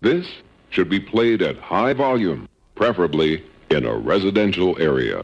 This should be played at high volume, preferably in a residential area.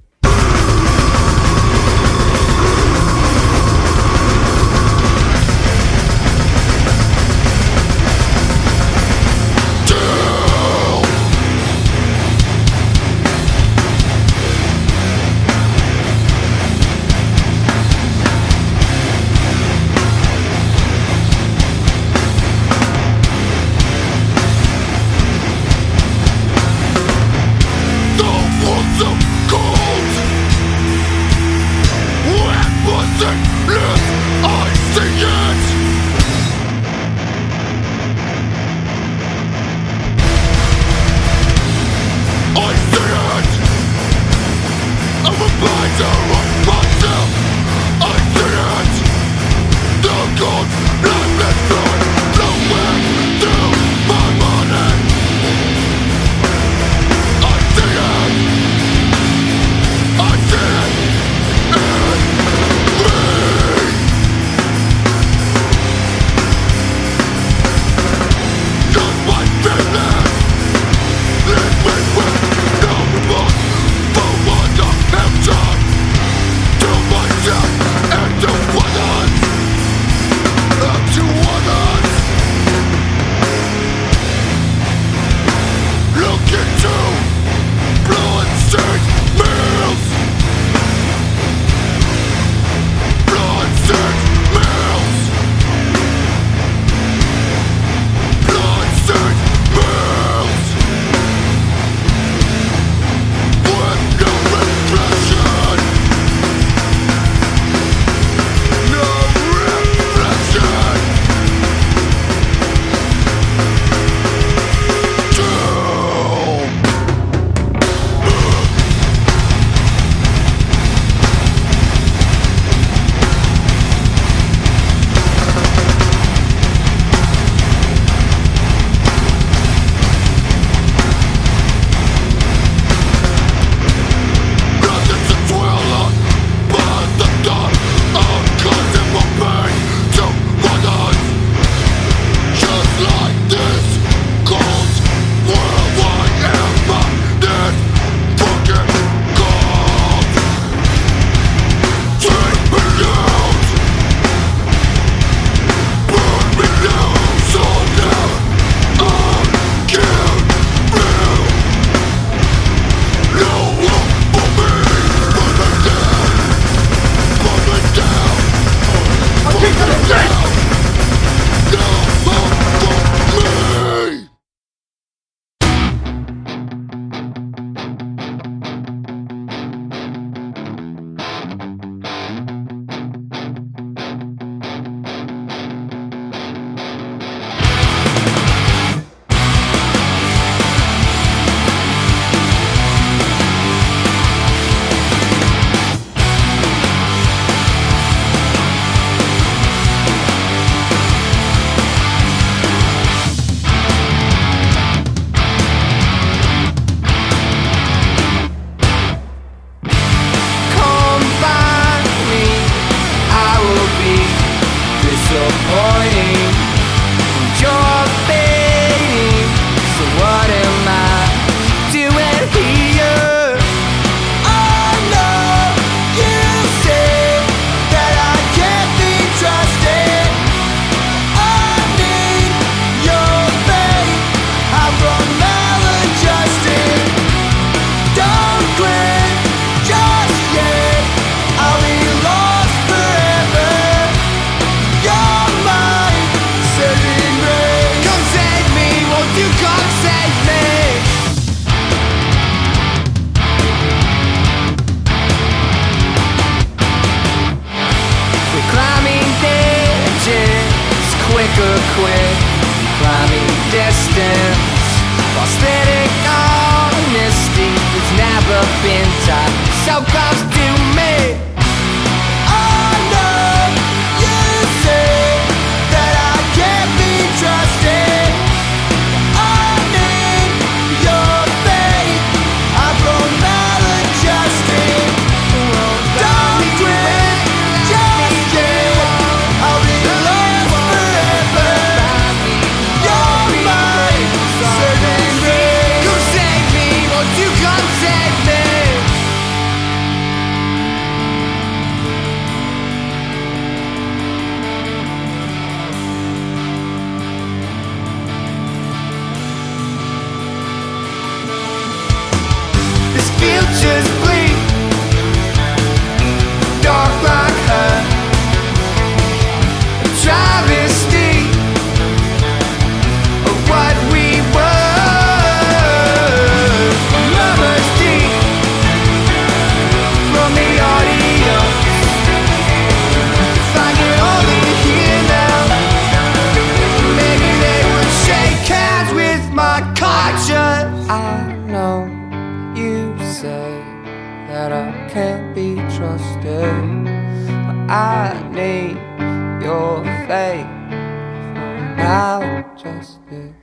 away. I'll just be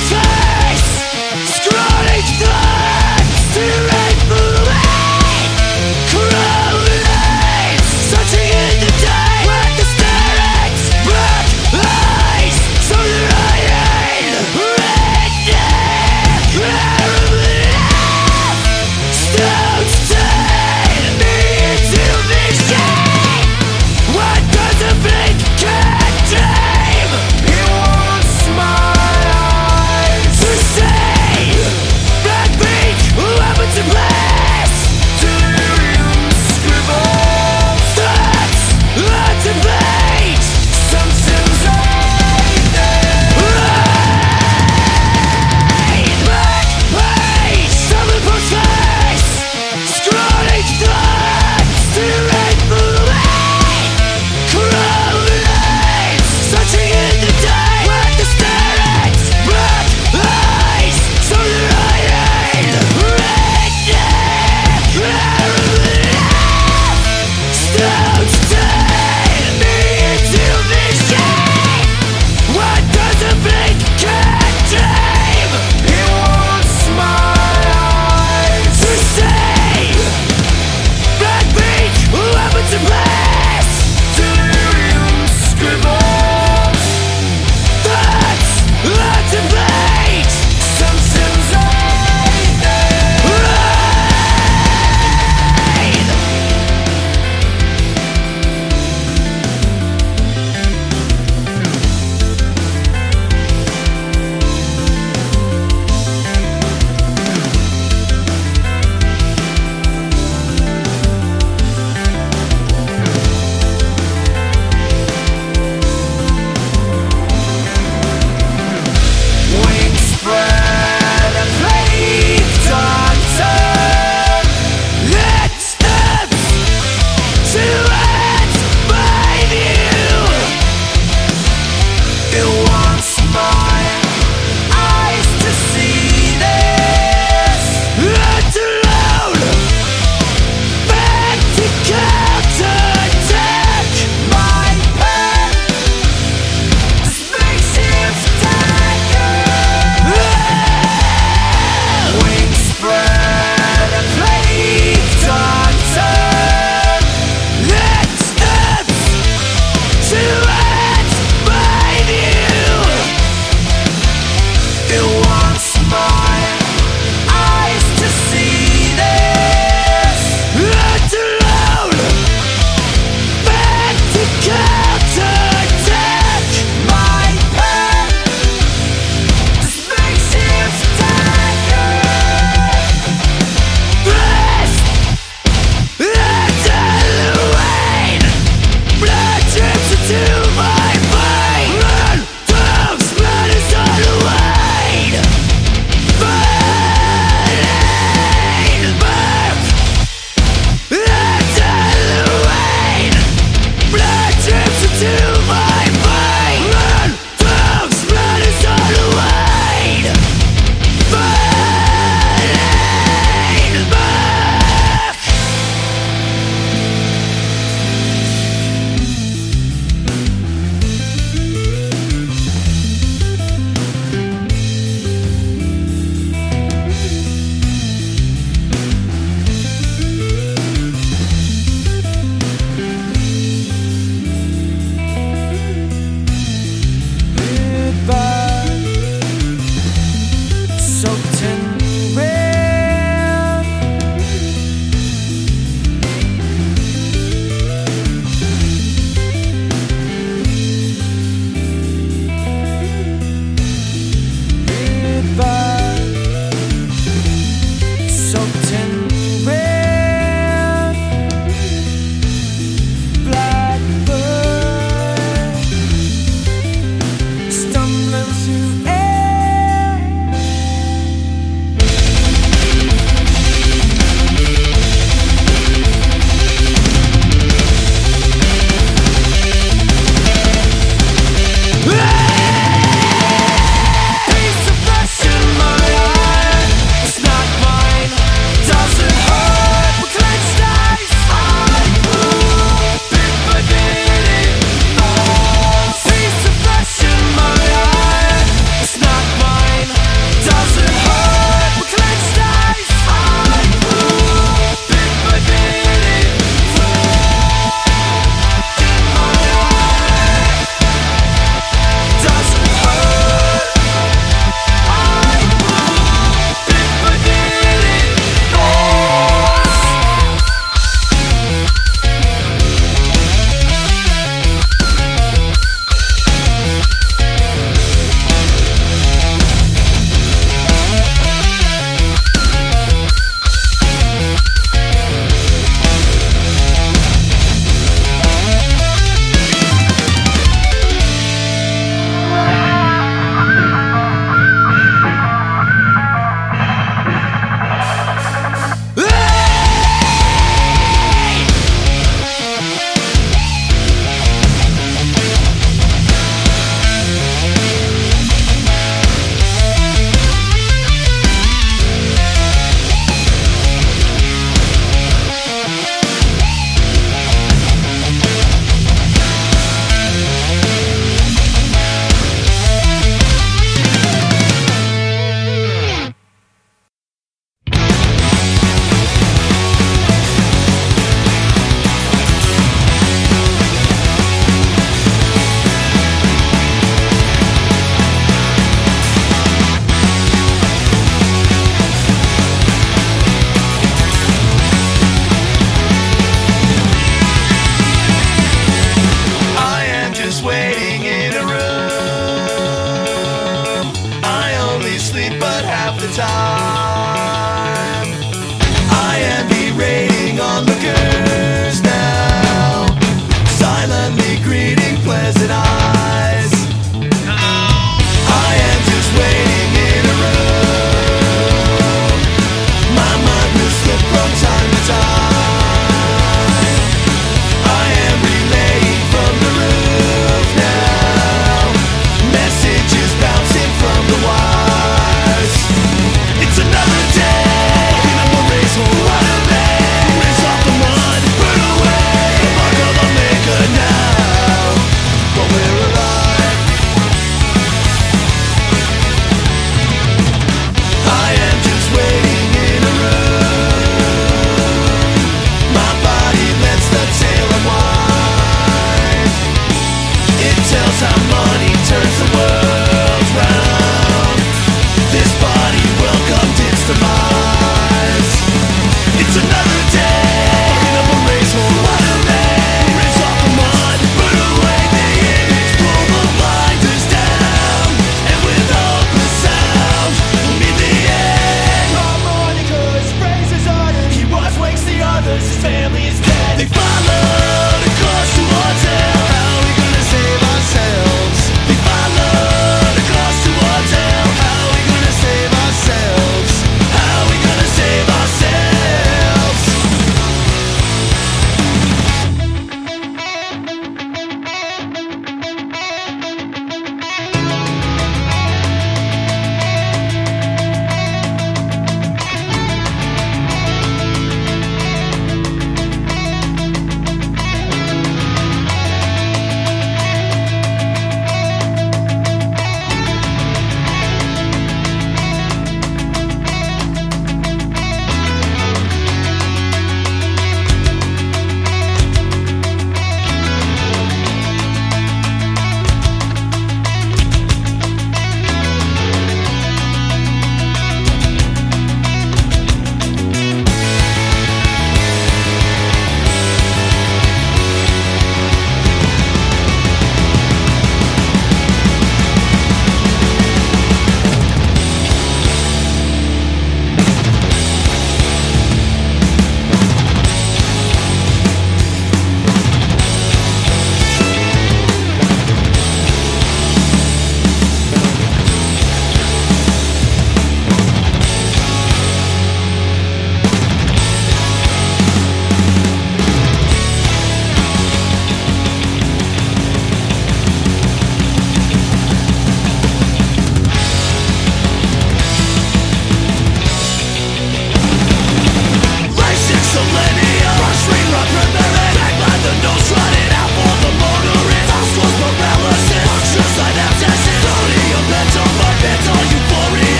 Scrolling threads to rape the way.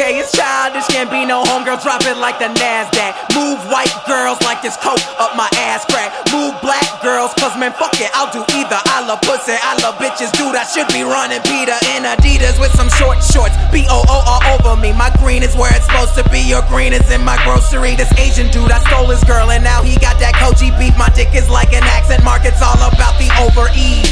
okay, it's childish, can't be no homegirl, drop it like the NASDAQ. Move white girls like this coke up my ass crack. Move black girls, cause man, fuck it, I'll do either. I love pussy, I love bitches, dude, I should be running Peter in Adidas with some short shorts. B-O-O all over me, my green is where it's supposed to be. Your green is in my grocery. This Asian dude, I stole his girl and now he got that Koji beef. My dick is like an accent mark, it's all about the over-ease.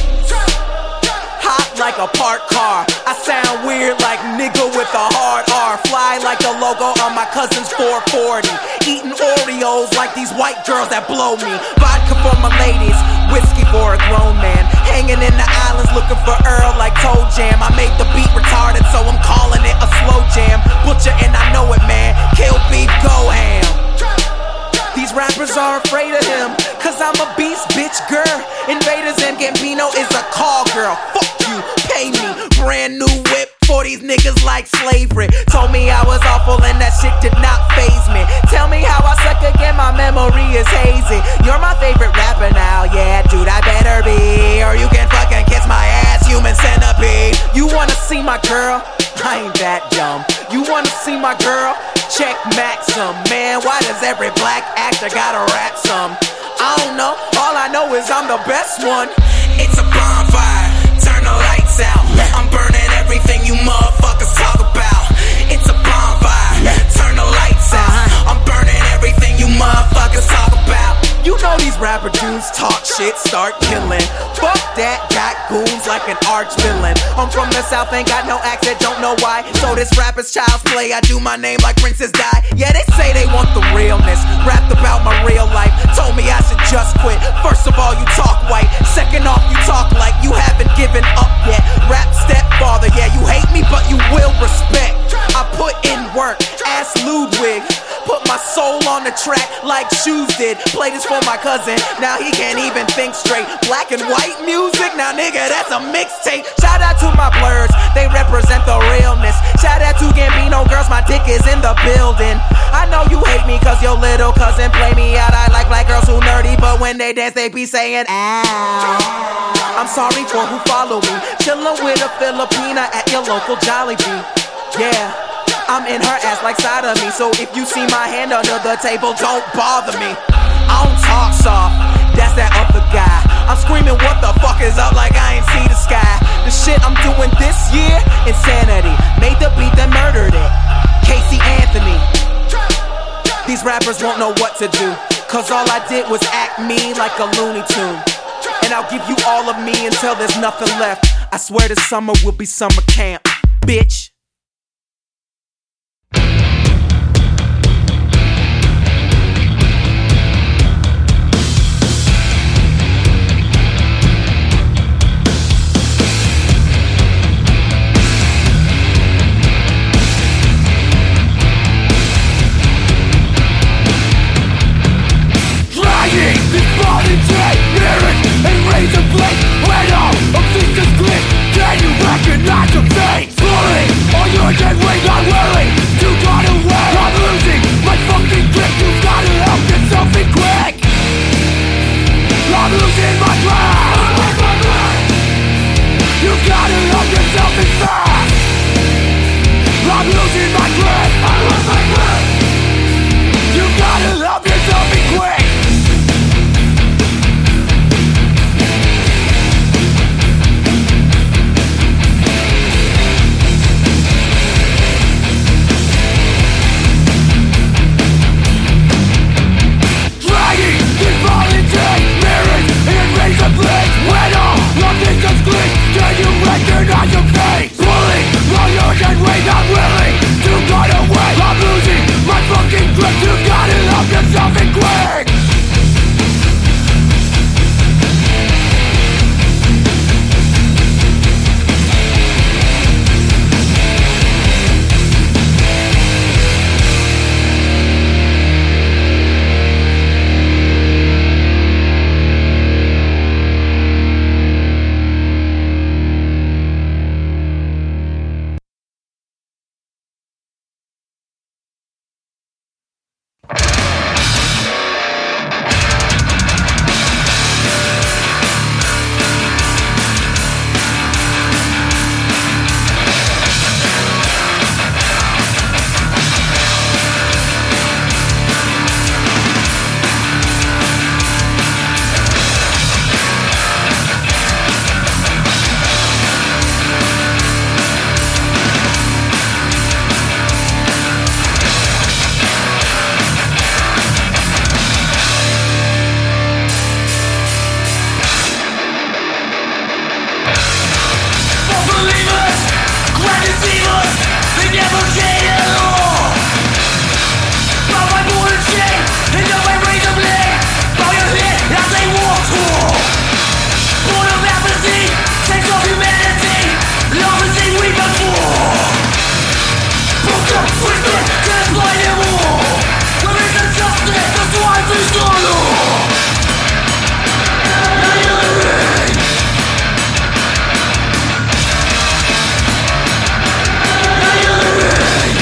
Hot like a parked car, I sound weird like nigga with a hard R. Fly like the logo on my cousin's 440. Eating Oreos like these white girls that blow me. Vodka for my ladies, whiskey for a grown man. Hanging in the islands looking for Earl like Toe Jam. I made the beat retarded so I'm calling it a slow jam. Butcher and I know it, man, kill beef, go ham. These rappers are afraid of him, cause I'm a beast, bitch, girl. Invaders and Gambino is a call girl. Fuck you, pay me. Brand new whip for these niggas like slavery. Told me I was awful and that shit did not faze me. Tell me how I suck again, my memory is hazy. You're my favorite rapper now, yeah, dude, I better be. Or you can fucking kiss my ass, human centipede. You wanna see my girl? I ain't that dumb. You wanna see my girl? Check Maxim. Man, why does every black actor gotta rap some? I don't know, all I know is I'm the best one. It's a bonfire, turn the lights out. I'm burning everything you motherfuckers talk about. It's a bonfire, turn the lights out. I'm burning everything you motherfuckers talk about. You know these rapper dudes talk shit, start killing. Fuck that, got goons like an arch villain. I'm from the south, ain't got no accent, don't know why. So this rapper's child's play, I do my name like Princess Di. Yeah, they say they want the realness, rapped about my real life. Told me I should just quit. First of all, you talk white. Second off, you talk like you haven't given up yet. Rap stepfather, yeah, you hate me, but you will respect. I put in work, ask Ludwig. Put my soul on the track like Shoes did. Play this for my cousin, now he can't even think straight. Black and white music, now nigga, that's a mixtape. Shout out to my blurs, they represent the realness. Shout out to Gambino girls, my dick is in the building. I know you hate me cause your little cousin play me out. I like black girls who nerdy, but when they dance they be saying ow. I'm sorry for who follow me, chillin' with a Filipina at your local Jollibee. Yeah, I'm in her ass like side of me, so if you see my hand under the table, don't bother me. I don't talk soft, that's that other guy. I'm screaming what the fuck is up like I ain't see the sky. The shit I'm doing this year, insanity. Made the beat that murdered it, Casey Anthony. These rappers won't know what to do, cause all I did was act me like a Looney Tune. And I'll give you all of me until there's nothing left. I swear this summer will be summer camp, bitch. Razor blade, when all of this is clear, can you recognize your face? Falling Now you're living.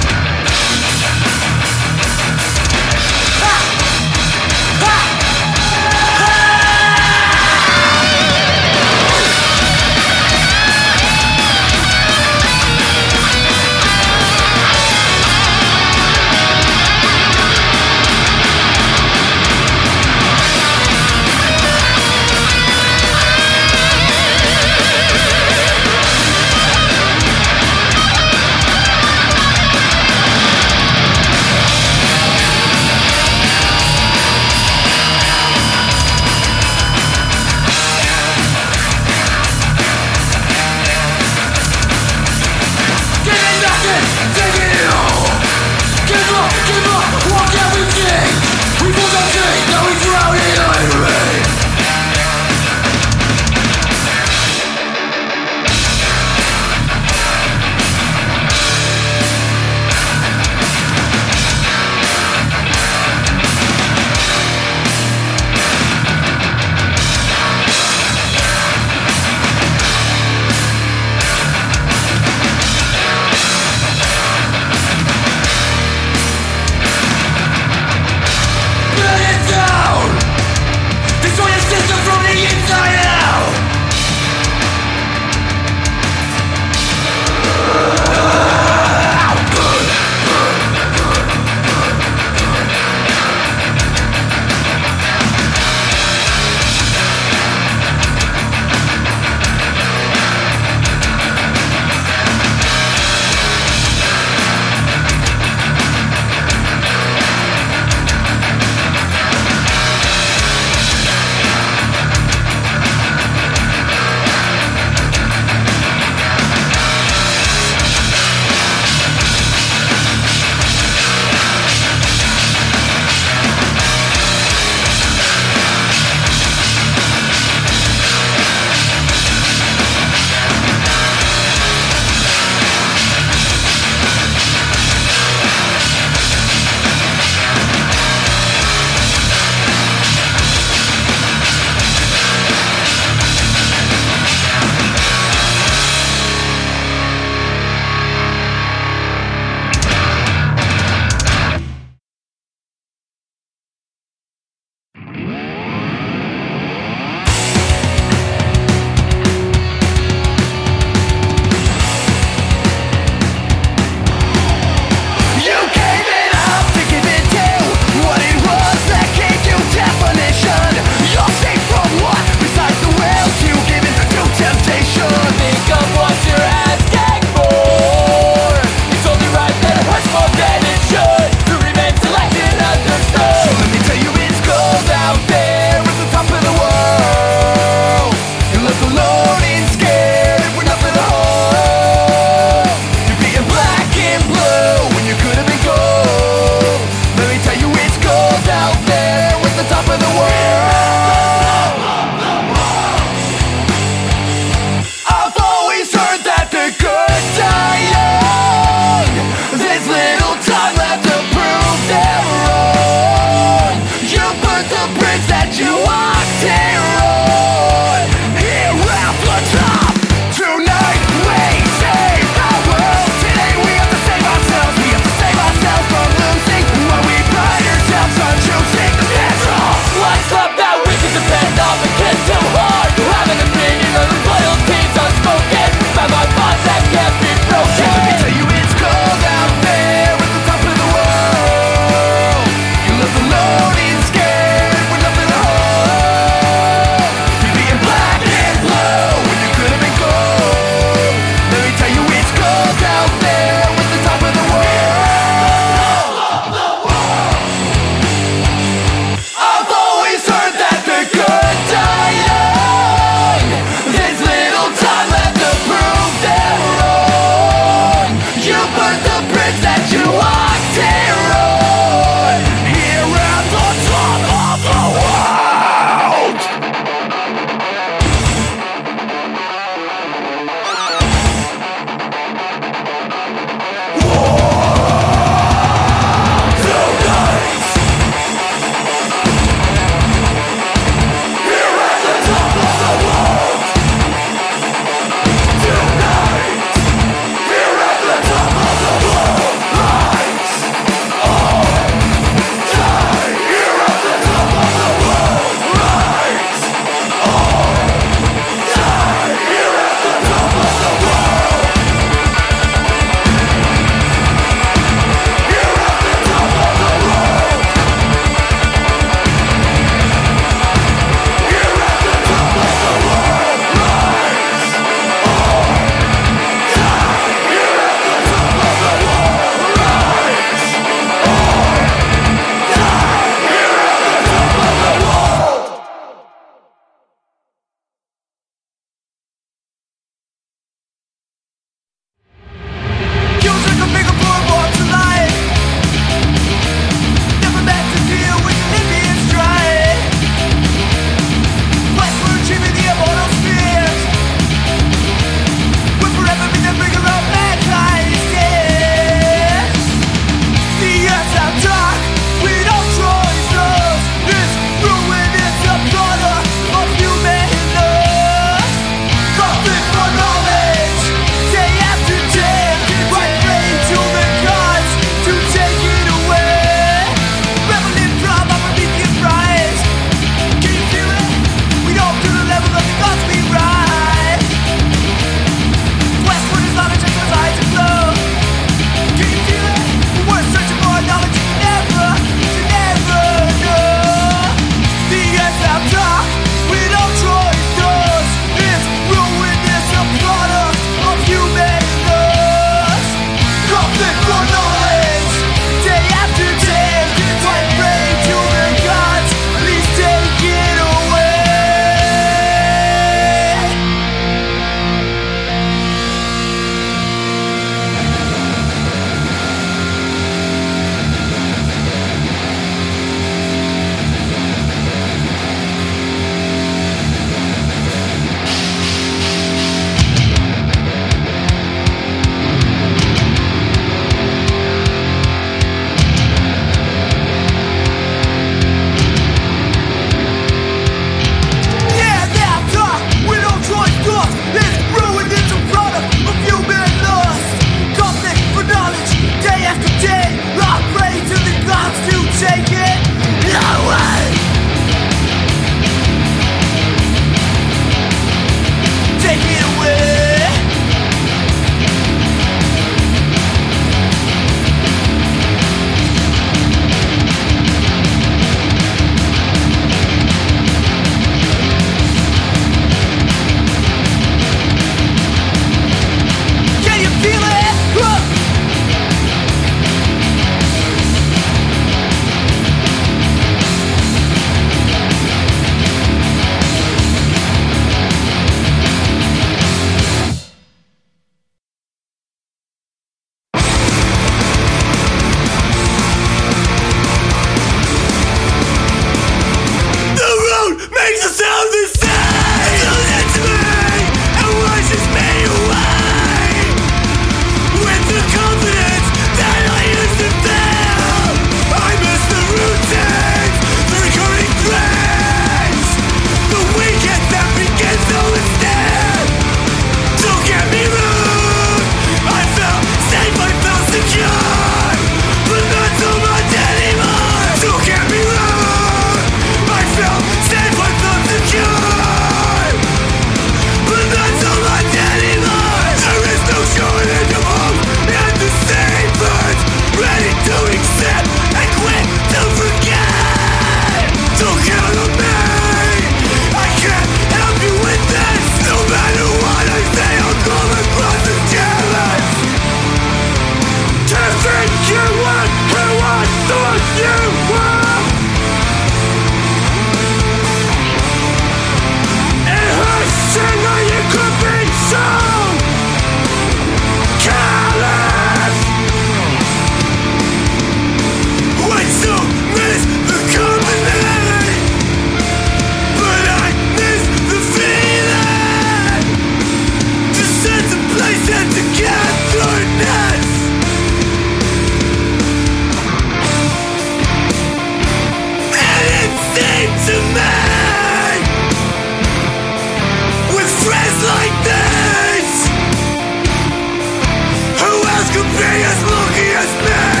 be as lucky as me.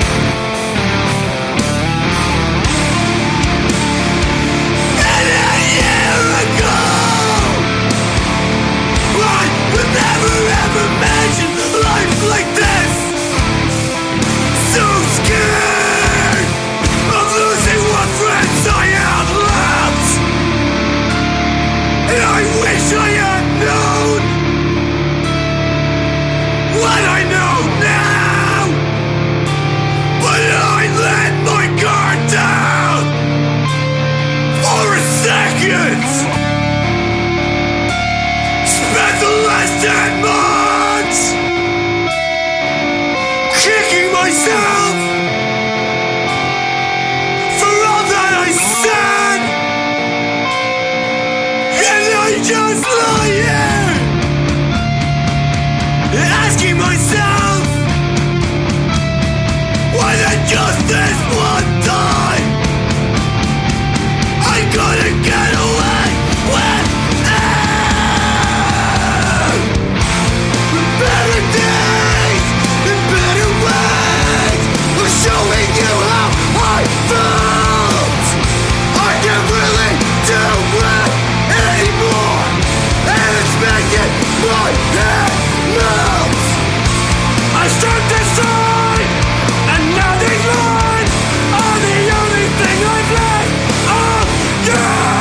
And a year ago, I would never ever imagine life like this. So scared of losing what friends I had left. And I wish I had known what I know now. But I let my guard down for a second. Spent the last 10 months kicking myself for all that I said. And I just lie here asking myself, why not just this one time I couldn't get away with it. Better days and better ways of showing you how I felt. I can't really do it anymore, and it's making my head melt. I start to sign, and now these lines are the only thing I've left of you.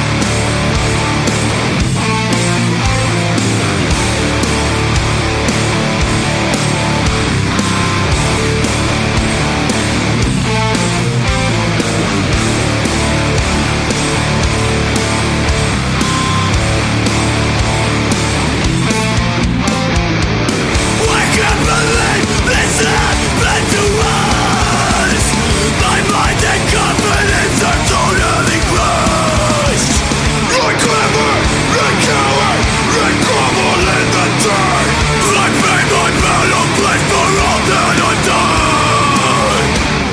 I can't believe this happened to us. My mind and confidence are totally crushed. I clamor, I cower, I crumble in the dirt. I pay my battle price for all that I've done.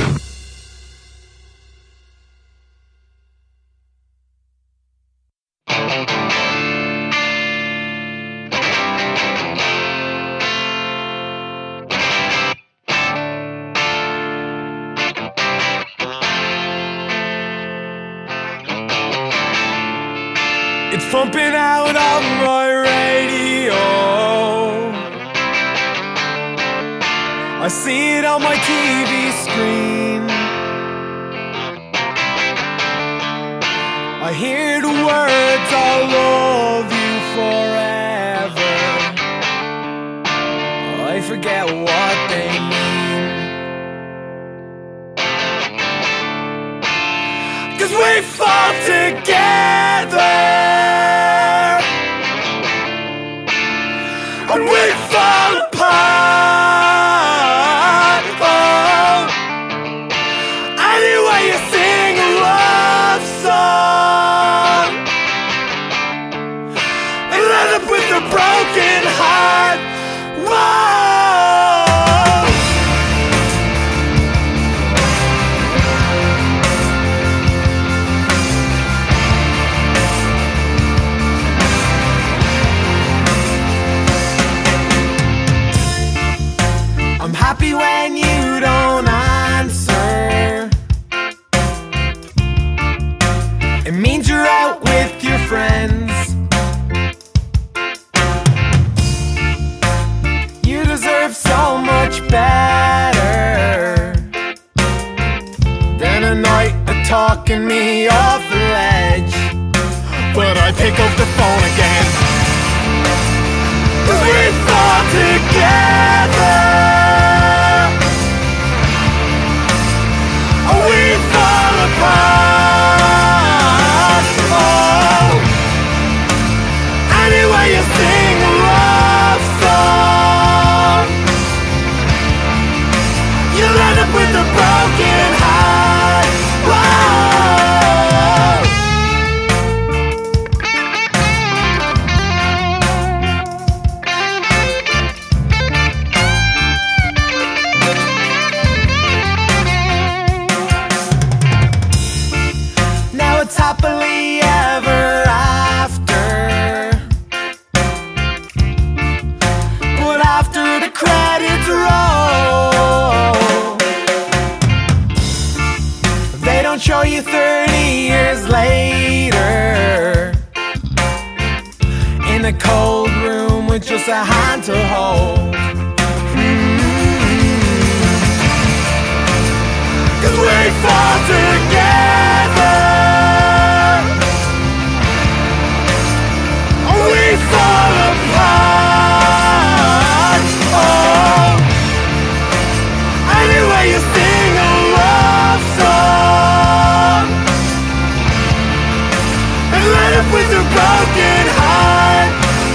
It's pumping out on my radio. I see it on my TV screen. I hear the words, I'll love you forever. I forget what they mean. 'Cause we fall together, and we fall apart. Oh. Anyway, you sing a love song and end up with a broken heart. Whoa. I'm happy when you don't answer. It means you're out with your friends. You deserve so much better than a night of talking me off the ledge. But I pick up the phone again. 'Cause we fall together. We fall apart. Oh. Anyway, you sing a love song, you'll end up with a broken heart. Whoa. Happily ever after. But after the credits roll, in a cold room with just a hand to hold. 'Cause we fall together, we fall apart. Oh, anyway you sing a love song and let up with a broken heart.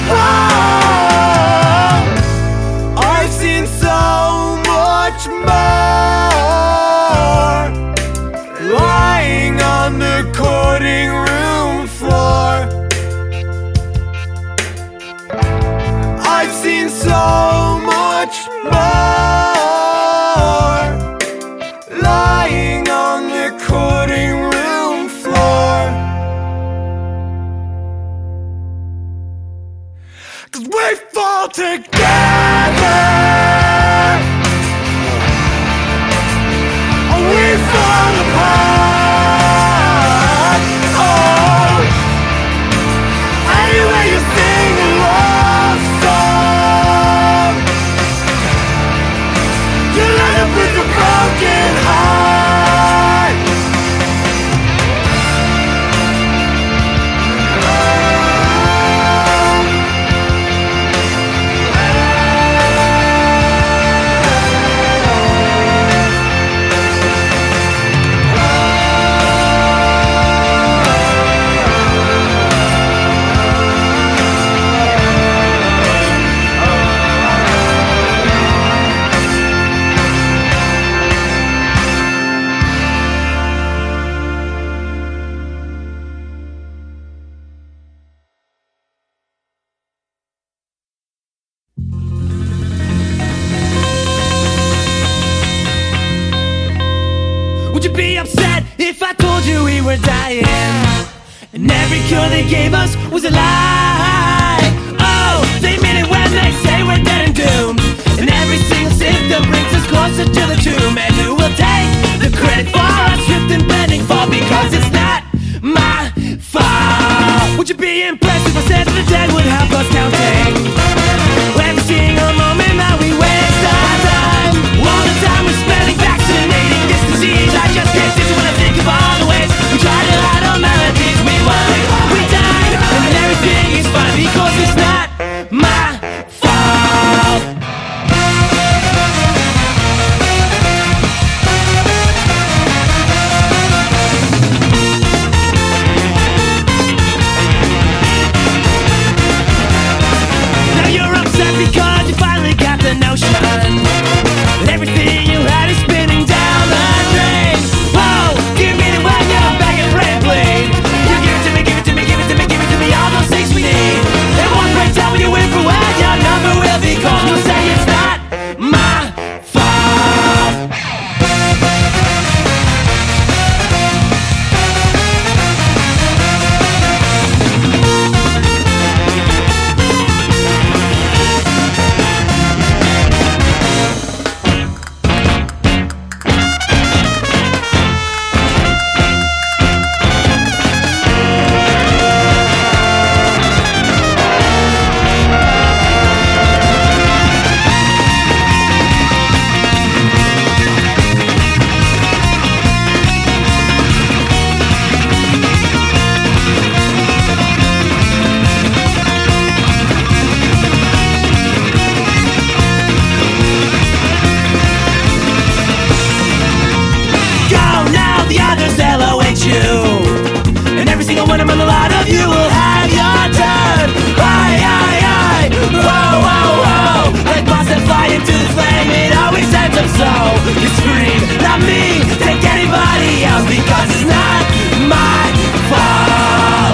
Oh, I've seen so much more lying on the cutting room floor. I've seen so much more lying on the cutting room floor. 'Cause we fall together, we fall apart. Oh, anyway you sing a love song, you let up with a broken heart. Would you be upset if I told you we were dying and every cure they gave us was a lie? Oh, they mean it when they say we're dead and doomed, and every single symptom brings us closer to the tomb. And who will take the credit for our stripped and bending fall? Because it's not my fault. Would you be impressed if I said that the dead would help us counting every single moment that we waste our time? All the time we're spending vaccinating this disease. I just get dizzy when I think of all the ways we try to hide our melodies. We won, we died, and then everything is fine because it's not my fault. Now you're upset because you finally got the notion that everything you had is spinning down the drain. Whoa, give me the one you're back and rambling. You give it to me, give it to me, give it to me, give it to me, all those things we need. It won't break down when you win for when your number will be called. You'll say it's not my fault. And every single one among a lot of you will have your turn. Aye, aye, aye, whoa, whoa, whoa. Like moths that fly into the flame, it always ends up so. You scream, not me, take anybody else, because it's not my fault.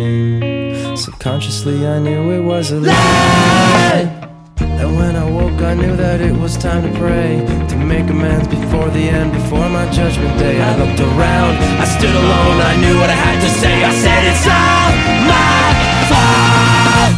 Subconsciously I knew it was a lie. And when I woke I I knew that it was time to pray, to make amends before the end, before my judgment day. I looked around, I stood alone, I knew what I had to say. I said it's all my fault.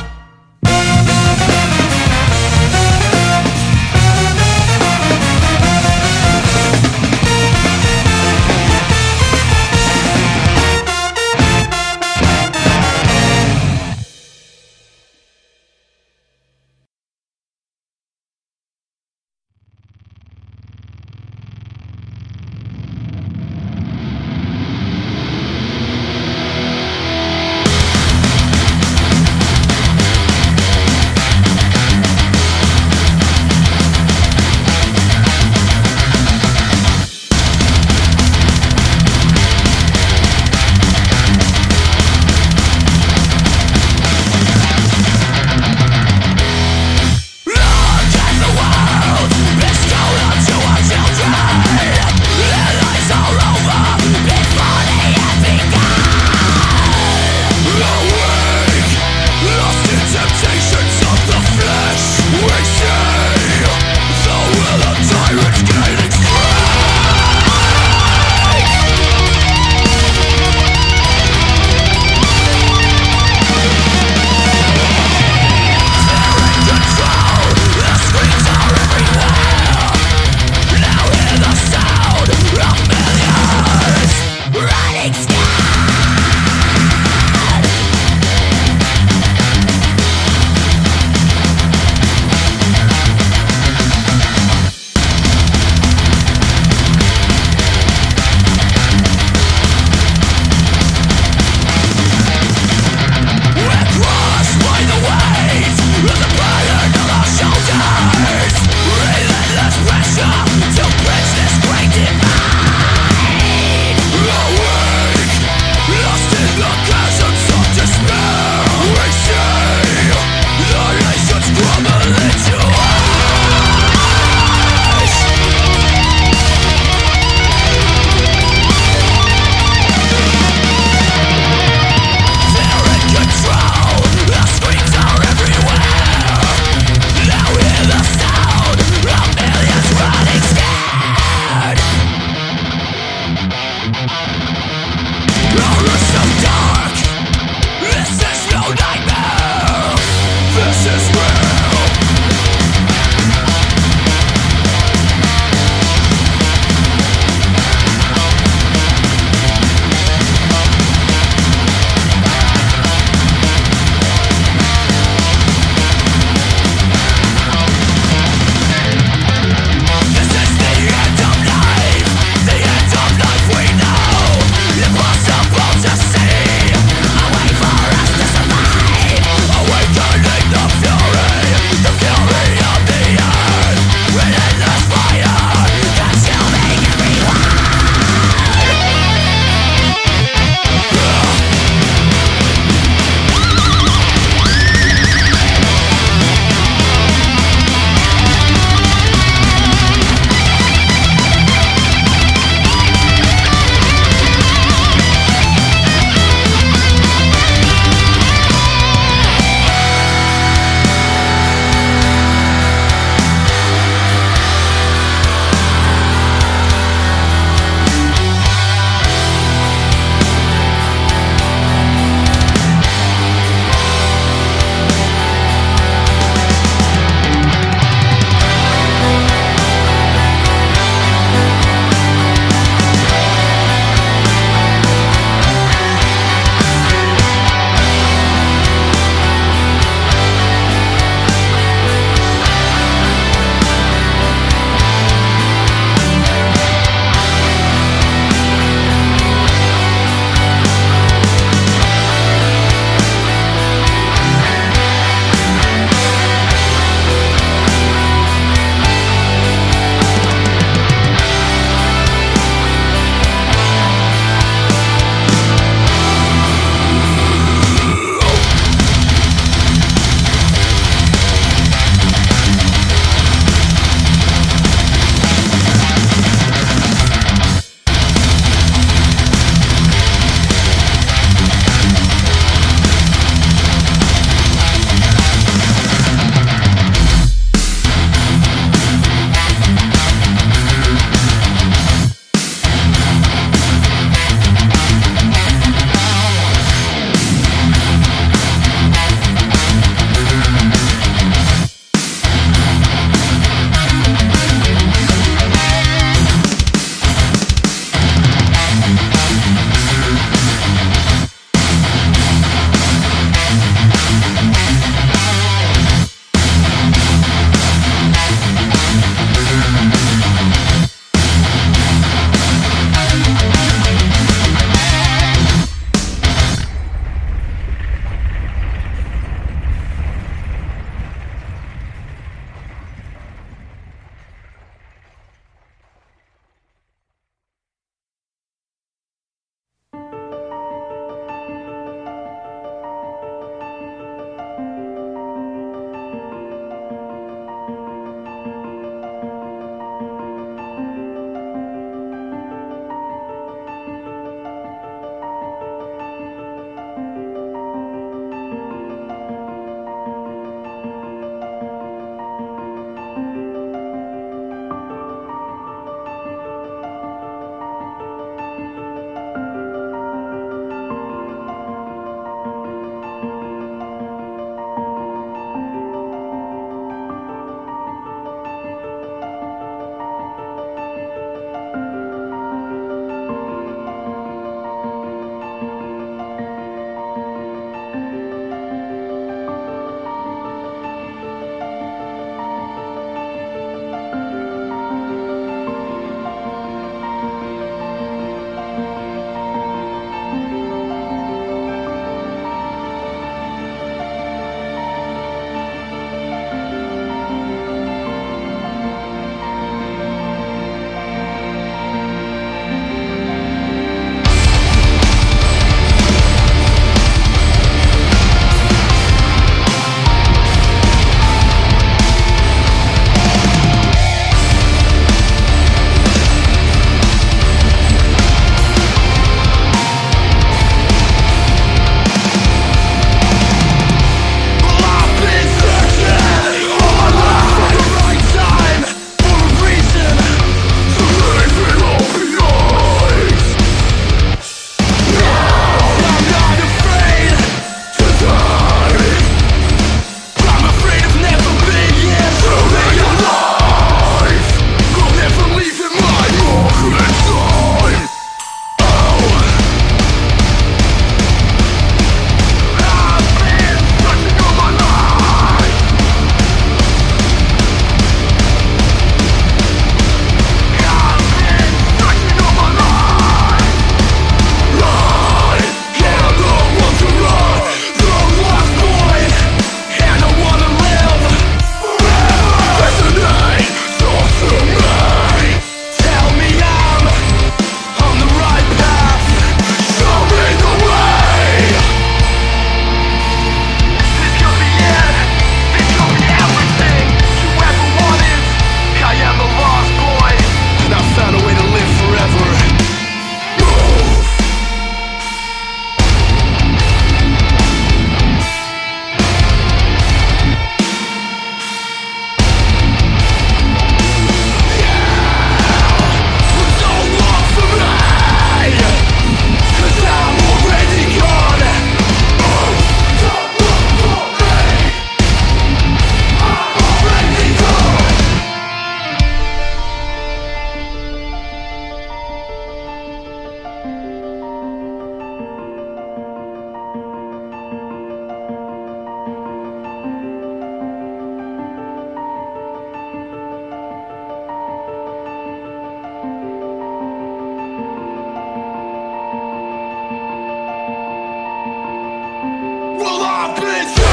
off, good shit.